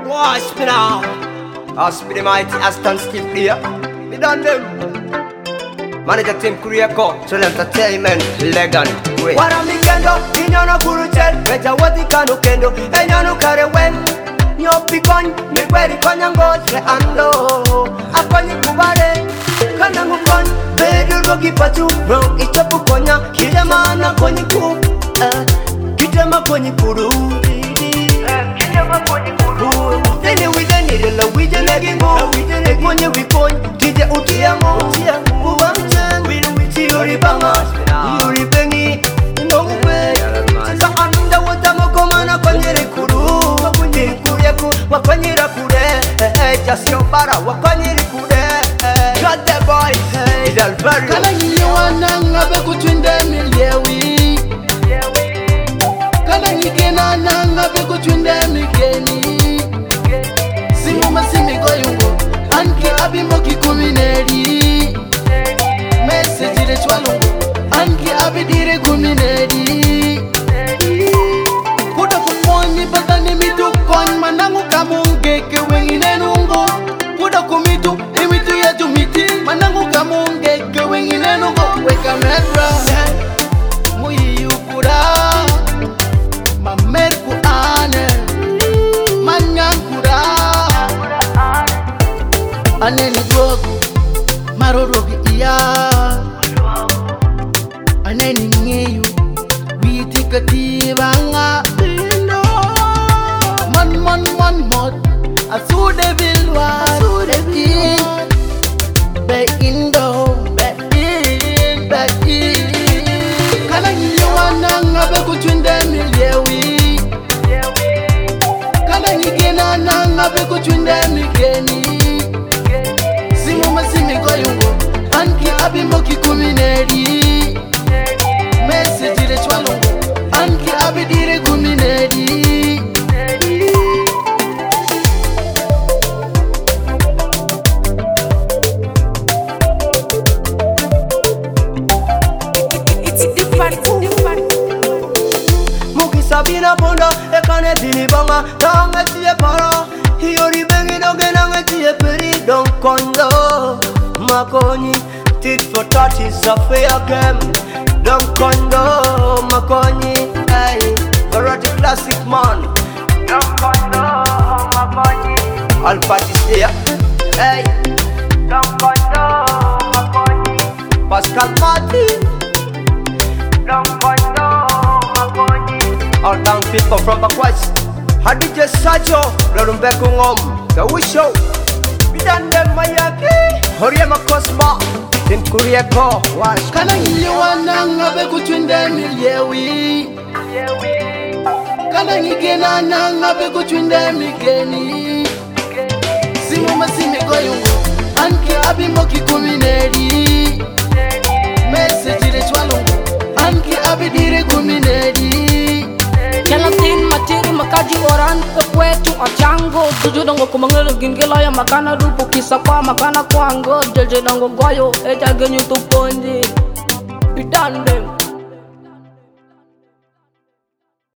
Watch me now. Ask me the mighty Aston Steve here. Me done them. Manager Team Kuriako, Soul Entertainment, Legend. Wara mikendo, inyano kuruchel, meja wati kanu kendo, enyano kare wen. Nyopi kony, mikweri konya ngotre ando. Akonyi kubare, kana ngukony, bedu rogi patu, bro, ichapu konya, kijama konyi ku, kijama konyi kuru. Kijama konyi kuru. Deni wide nidela, wide negingo, wide konyi wikony, kije utiyango, Yuri banga, yuri bengi, nongwe. Sa anda wata mokomana konyere kuru, kuriku wakonyera kure. Just your bara wakonyere kure. Got the boy, Del Barrio. Kala yiwana ngabe kuchwinde milyewi. Kala yikena ngabe kuchwinde migeni. Simu masimi goyungo, anke abimo kikumineri. Message de chwalungu anki abidire guminedi kuda kumonyi badani mitu kony manangu kamunge ke wengine nungu kuda kumitu imitu ya tumiti manangu kamunge ke wengine nungu weka medra muyi yukura mamerku ane manyankura ane ni gogu marorogi iya aneni ngeyu witika tibanga indo man mod asude bilwa be indo be kala nyiwana ngabe kuchwinde milyewi kala nyigena ngabe kuchwinde migeni simu masimi goyungo anki abimo kikumineri Message de chwalungu anki abidire kumineri Muki sabina bondo ekane dilibanga tanga tie para hiori bengi dogena ngatie peri don kondo makonyi tit for tat is a fair game don kondo makonyi hey karate classic man don kondo makonyi all parties here hey don kondo makonyi Pascal Martin don kondo makonyi all down people from Bakwais Hadije Sacho Lorumbeku Ngom The Wisho Bidande Mayaki Horiema Cosma Team Kuriako Wash Kana yiwana ngabe kuchwinde milyewi Kana ngigena ngabe kuchwinde migeni Simu masimi goyungo anki abimo kikumineri Message de chwalungu anki abidire kumineri Kelatin matiri makaji oran kwetu achango tuju dongo kumangelo gingela ya makana dupu kisa kwa makana kwango jeje dongo goyo eja genyu tuponji bidande